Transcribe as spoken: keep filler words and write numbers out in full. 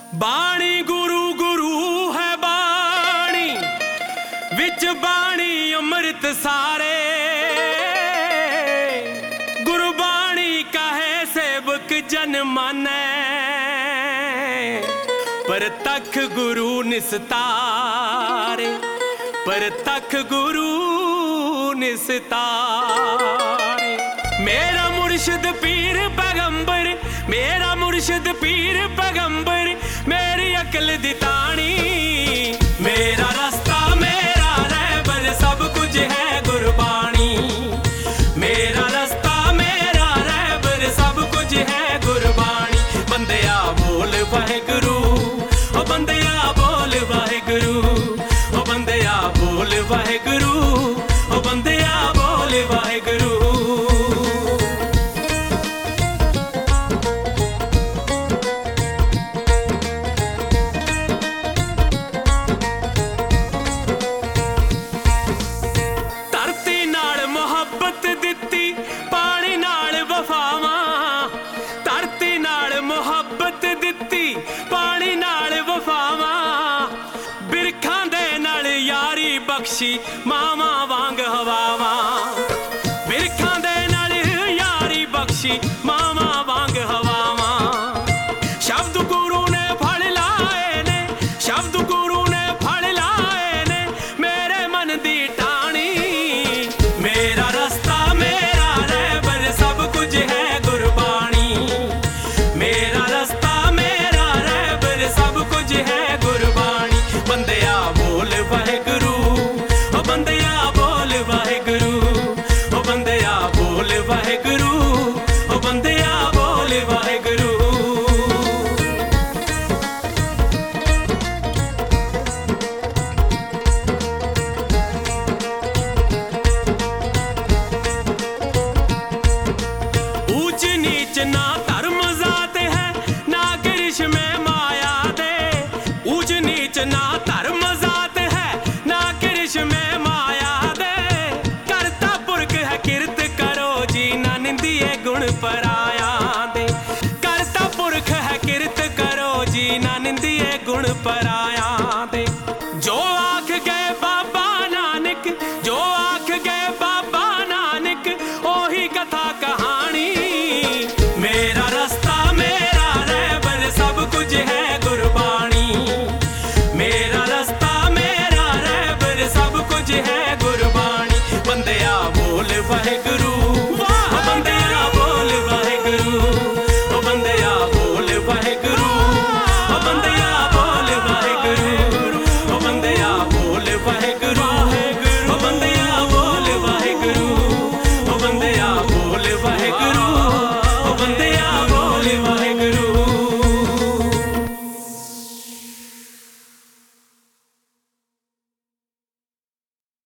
बाणी गुरु गुरु है बाणी विच बाणी अमृत सारे। गुरबाणी कहे सेवक जन मानै पर तख गुरु निस्तारे। पर तख गुरु निस्तारे। मेरा मुर्शिद पीर पैगंबर, मेरा मुर्शिद पीर पैगंबर, मेरी अकल दी ताणी। मेरा रास्ता मेरा रहबर सब कुछ है गुरबाणी। मेरा रास्ता मेरा रहबर सब कुछ है गुरबाणी। बंदिया बोल वाहेगुरु, ओ बंदिया बोल वाहेगुरु, ओ बंदिया बोल वाहेगुरु, ओ बंदिया बोल वाहेगुरु। बख्शी मामा वांग हवावा, बिरखां दे नाल यारी बख्शी मामा वांग हवावा। शब्द गुरु ने फड़ लाए ने, शब्द गुरु ने फड़ लाए ने मेरे मन दी टाणी। मेरा रास्ता मेरा रहबर सब कुछ है गुरबाणी। मेरा रास्ता मेरा रहबर सब कुछ है गुरबाणी। बंदिया बोल वाहेगुरु, ओ बंदिया बोल वाहेगुरु, ओ बंदिया बोल वाहेगुरु, ओ बंदिया बोल वाहेगुरु। ऊंच नीच ना धर्म जात है ना गिरिश में माया दे। ऊंच नीच ना धर्म जात है ना गिरिश में माया दे। करता पुरख है किरत करो जी ना निंदिए गुण पराया दे। करता पुरख है किरत करो जी ना निंदिए गुण पराया दे। जो आख गए बाबा नानक, जो आख गए बाबा नानक ओही कथा कहानी। मेरा रास्ता मेरा रहबर सब कुछ है गुरबाणी। मेरा रास्ता मेरा रहबर सब कुछ है गुरबाणी। बंदिया बोल वाहेगुरु,